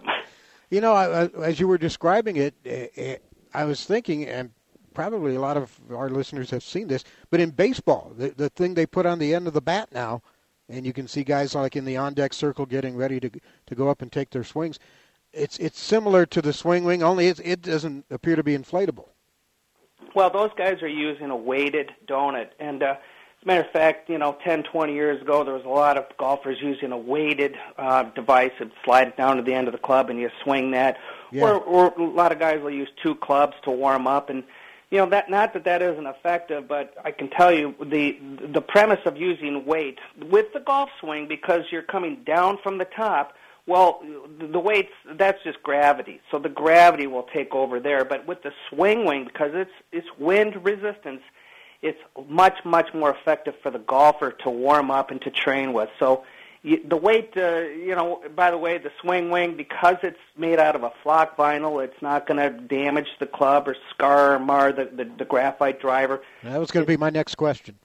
As you were describing it, I was thinking, and probably a lot of our listeners have seen this, but in baseball, the thing they put on the end of the bat now, and you can see guys like in the on-deck circle getting ready to go up and take their swings, it's similar to the Swing Wing, only it doesn't appear to be inflatable. Well, those guys are using a weighted donut. And as a matter of fact, 10, 20 years ago, there was a lot of golfers using a weighted device and slide it down to the end of the club and you swing that. Yeah. Or a lot of guys will use 2 clubs to warm up. And, that isn't effective, but I can tell you the premise of using weight with the golf swing, because you're coming down from the top, well, the weights, that's just gravity. So the gravity will take over there. But with the Swing Wing, because it's wind resistance, it's much, much more effective for the golfer to warm up and to train with. So the weight, by the way, the Swing Wing, because it's made out of a flock vinyl, it's not going to damage the club or scar or mar the graphite driver. That was going to be my next question.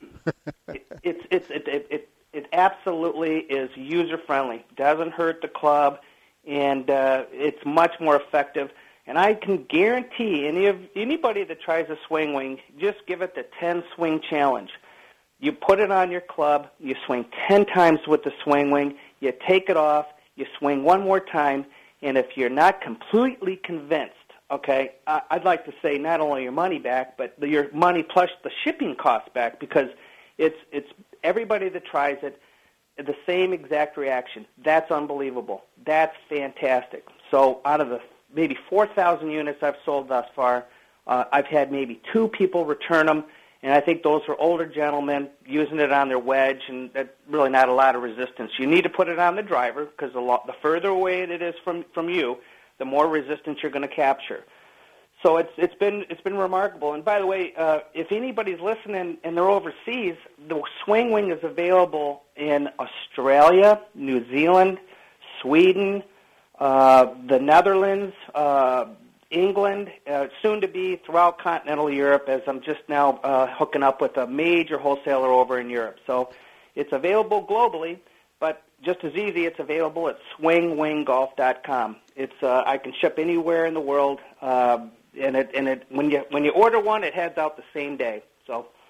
It absolutely is user-friendly, doesn't hurt the club, and it's much more effective. And I can guarantee anybody that tries a Swing Wing, just give it the 10-swing challenge. You put it on your club, you swing 10 times with the Swing Wing, you take it off, you swing one more time, and if you're not completely convinced, okay, I'd like to say not only your money back, but your money plus the shipping costs back, because it's everybody that tries it, the same exact reaction. That's unbelievable. That's fantastic. So out of the maybe 4,000 units I've sold thus far, I've had maybe 2 people return them, and I think those were older gentlemen using it on their wedge, and that's really not a lot of resistance. You need to put it on the driver, because the further away it is from you, the more resistance you're going to capture. So it's been remarkable. And by the way, if anybody's listening and they're overseas, the Swing Wing is available in Australia, New Zealand, Sweden, the Netherlands, England, soon to be throughout continental Europe, as I'm just now hooking up with a major wholesaler over in Europe. So it's available globally, but just as easy, it's available at swingwinggolf.com. I can ship anywhere in the world. And when you order one, it heads out the same day. So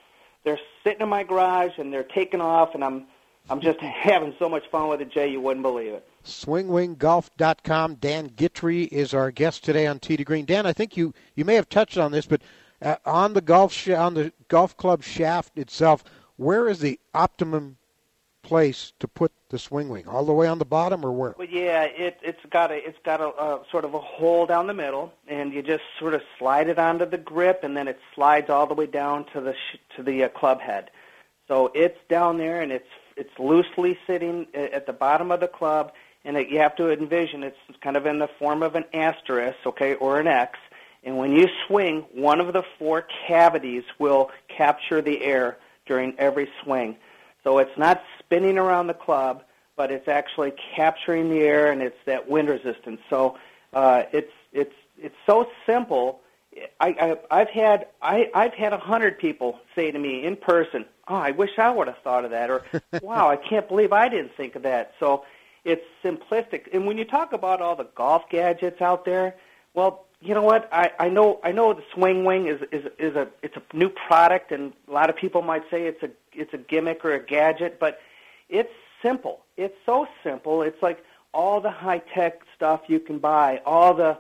they're sitting in my garage and they're taking off, and I'm just having so much fun with it, Jay, you wouldn't believe it. SwingWingGolf.com. Dan Gitry is our guest today on Tee to Green. Dan, I think you may have touched on this, but on the golf club shaft itself, where is the optimum place to put the swing wing? All the way on the bottom, or where? Well, yeah, it's got a sort of a hole down the middle, and you just sort of slide it onto the grip, and then it slides all the way down to the club head. So it's down there, and it's loosely sitting at the bottom of the club, and you have to envision it's kind of in the form of an asterisk, okay, or an X. And when you swing, one of the 4 cavities will capture the air during every swing. So it's not spinning around the club, but it's actually capturing the air, and it's that wind resistance. So it's so simple. I've had 100 people say to me in person, "Oh, I wish I would have thought of that," or "Wow, I can't believe I didn't think of that." So it's simplistic. And when you talk about all the golf gadgets out there, well, you know what? I know the swing wing is a new product, and a lot of people might say it's a gimmick or a gadget, but it's simple. It's so simple. It's like all the high tech stuff you can buy, all the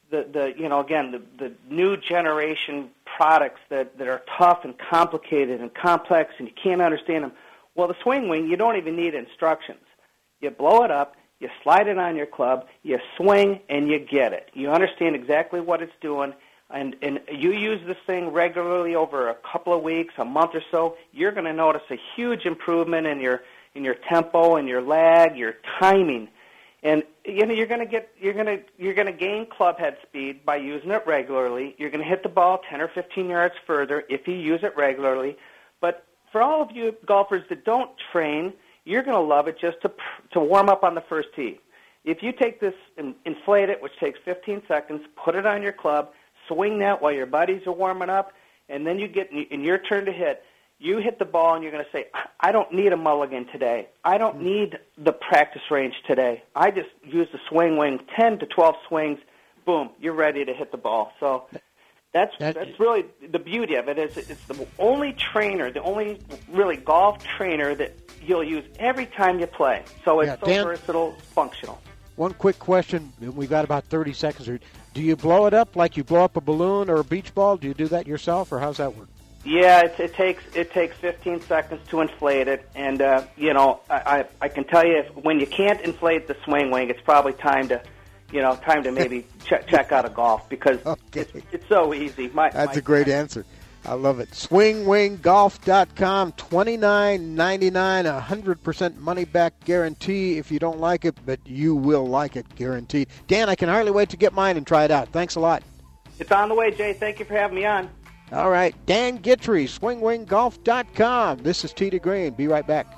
new generation products that are tough and complicated and complex, and you can't understand them. Well, the swing wing, you don't even need instructions. You blow it up, you slide it on your club, you swing, and you get it. You understand exactly what it's doing, and you use this thing regularly over a couple of weeks, a month or so, you're going to notice a huge improvement in your tempo and your lag, your timing. And you're going to gain club head speed by using it regularly. You're going to hit the ball 10 or 15 yards further if you use it regularly. But for all of you golfers that don't train, you're going to love it just to warm up on the first tee. If you take this and inflate it, which takes 15 seconds, put it on your club, swing that while your buddies are warming up, and then you get in your turn to hit. You hit the ball, and you're going to say, "I don't need a mulligan today. I don't need the practice range today. I just use the swing wing, 10 to 12 swings, boom, you're ready to hit the ball." So that's really the beauty of it. It's the only trainer, the only really golf trainer that you'll use every time you play. So it's so Dan, versatile, functional. One quick question. We've got about 30 seconds here. Do you blow it up like you blow up a balloon or a beach ball? Do you do that yourself, or how's that work? Yeah, it takes 15 seconds to inflate it, and I can tell you when you can't inflate the swing wing, it's probably time to maybe check out a golf, because it's so easy. That's a great answer. I love it. SwingWingGolf.com, $29.99, 100% money back guarantee if you don't like it, but you will like it, guaranteed. Dan, I can hardly wait to get mine and try it out. Thanks a lot. It's on the way, Jay. Thank you for having me on. All right, Dan Gitry, SwingWingGolf.com. This is Tee to Green. Be right back.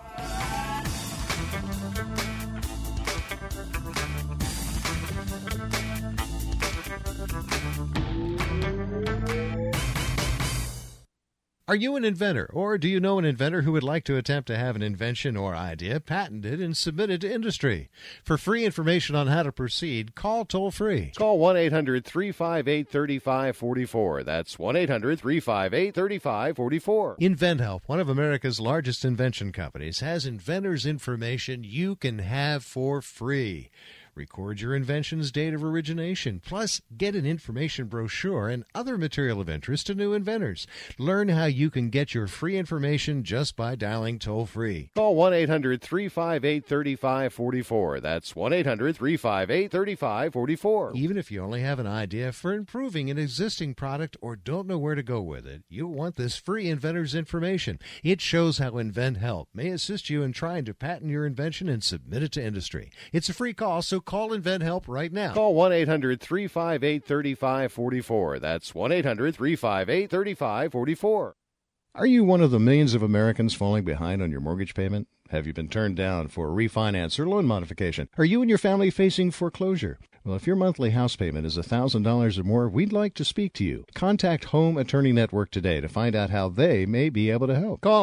Are you an inventor, or do you know an inventor who would like to attempt to have an invention or idea patented and submitted to industry? For free information on how to proceed, call toll-free. Call 1-800-358-3544. That's 1-800-358-3544. InventHelp, one of America's largest invention companies, has inventors' information you can have for free. Record your invention's date of origination, plus get an information brochure and other material of interest to new inventors. Learn how you can get your free information just by dialing toll-free. Call 1-800-358-3544. That's 1-800-358-3544. Even if you only have an idea for improving an existing product or don't know where to go with it, you'll want this free inventor's information. It shows how InventHelp may assist you in trying to patent your invention and submit it to industry. It's a free call, so call InventHelp right now. Call 1-800-358-3544. That's 1-800-358-3544. Are you one of the millions of Americans falling behind on your mortgage payment? Have you been turned down for a refinance or loan modification? Are you and your family facing foreclosure? Well, if your monthly house payment is $1,000 or more, we'd like to speak to you. Contact Home Attorney Network today to find out how they may be able to help. Call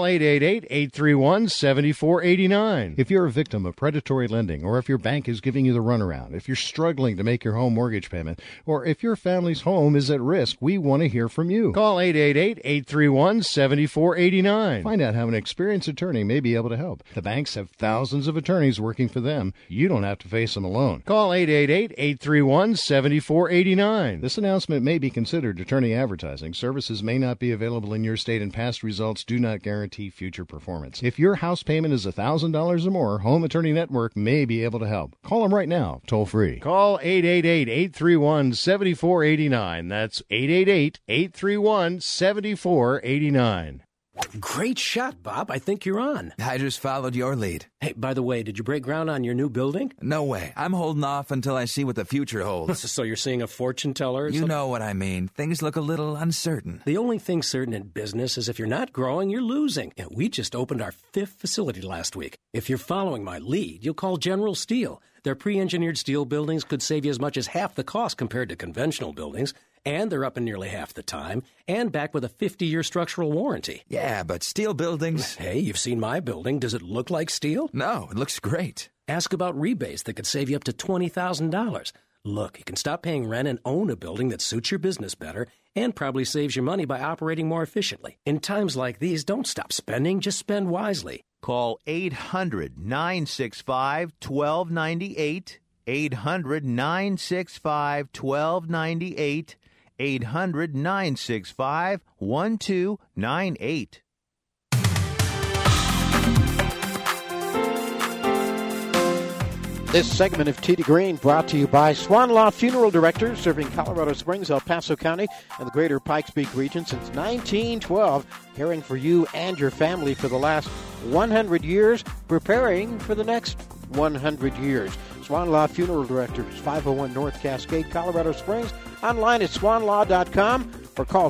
888-831-7489. If you're a victim of predatory lending, or if your bank is giving you the runaround, if you're struggling to make your home mortgage payment, or if your family's home is at risk, we want to hear from you. Call 888-831-7489. Find out how an experienced attorney may be able to help. The banks have thousands of attorneys working for them. You don't have to face them alone. Call 888-831-7489. This announcement may be considered attorney advertising. Services may not be available in your state, and past results do not guarantee future performance. If your house payment is $1,000 or more, Home Attorney Network may be able to help. Call them right now, toll free. Call 888-831-7489. That's 888-831-7489. Great shot, Bob. I think you're on. I just followed your lead. Hey, by the way, did you break ground on your new building? No way. I'm holding off until I see what the future holds. So you're seeing a fortune teller? You know what I mean. Things look a little uncertain. The only thing certain in business is if you're not growing, you're losing. Yeah, we just opened our 5th facility last week. If you're following my lead, you'll call General Steel. Their pre-engineered steel buildings could save you as much as half the cost compared to conventional buildings, and they're up in nearly half the time, and back with a 50-year structural warranty. Yeah, but steel buildings... Hey, you've seen my building. Does it look like steel? No, it looks great. Ask about rebates that could save you up to $20,000. Look, you can stop paying rent and own a building that suits your business better and probably saves you money by operating more efficiently. In times like these, don't stop spending. Just spend wisely. Call 800-965-1298, 800-965-1298, 800-965-1298. This segment of Tee to Green brought to you by Swan Law Funeral Directors, serving Colorado Springs, El Paso County, and the greater Pikes Peak region since 1912, caring for you and your family for the last 100 years, preparing for the next 100 years. Swan Law Funeral Directors, 501 North Cascade, Colorado Springs, online at swanlaw.com, or call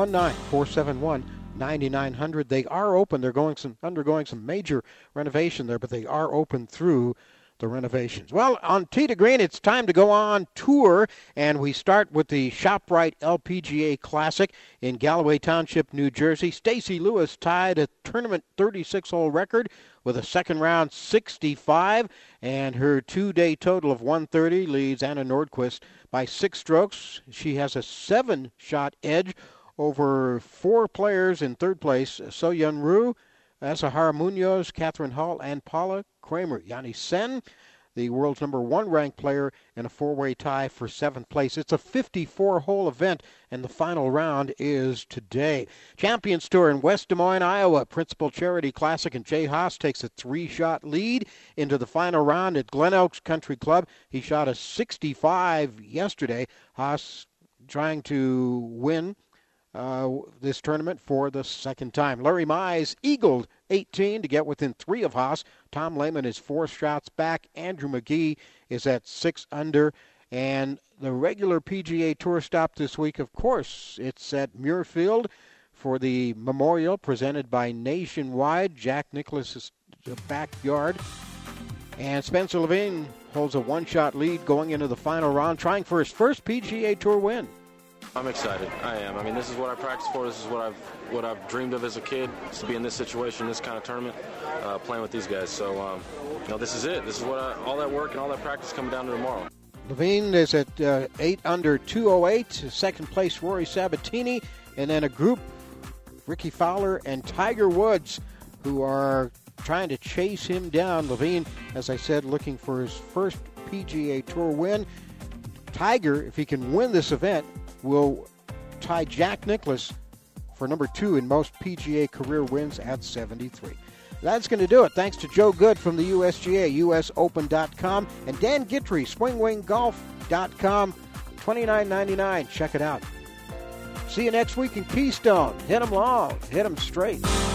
719-471-9900. They are open. They're undergoing some major renovation there, but they are open through the renovations. Well, on Tee to Green, it's time to go on tour, and we start with the ShopRite LPGA Classic in Galloway Township, New Jersey. Stacy Lewis tied a tournament 36-hole record with a second-round 65, and her two-day total of 130 leads Anna Nordquist by 6 strokes. She has a 7-shot edge over 4 players in third place: So-Yun Ryu, Asahara Munoz, Catherine Hall, and Paula Kramer. Yanni Sen, the world's number 1 ranked player, in a 4-way tie for 7th place. It's a 54-hole event, and the final round is today. Champions Tour in West Des Moines, Iowa. Principal Charity Classic, and Jay Haas takes a 3-shot lead into the final round at Glen Oaks Country Club. He shot a 65 yesterday. Haas trying to win this tournament for the second time. Larry Mize eagled 18 to get within 3 of Haas. Tom Lehman is 4 shots back. Andrew McGee is at 6 under. And the regular PGA Tour stop this week, of course, it's at Muirfield for the Memorial presented by Nationwide, Jack Nicklaus's backyard. And Spencer Levine holds a 1-shot lead going into the final round, trying for his first PGA Tour win. I'm excited. I am. I mean, this is what I practiced for. This is what I've dreamed of as a kid, is to be in this situation, this kind of tournament, playing with these guys. So, this is it. This is what all that work and all that practice coming down to tomorrow. Levine is at 8 under 208. Second place, Rory Sabatini. And then a group, Ricky Fowler and Tiger Woods, who are trying to chase him down. Levine, as I said, looking for his first PGA Tour win. Tiger, if he can win this event, will tie Jack Nicklaus for number 2 in most PGA career wins at 73. That's going to do it. Thanks to Joe Good from the USGA, USOpen.com, and Dan Guitry, SwingWingGolf.com, $29.99. Check it out. See you next week in Keystone. Hit 'em long, hit 'em straight.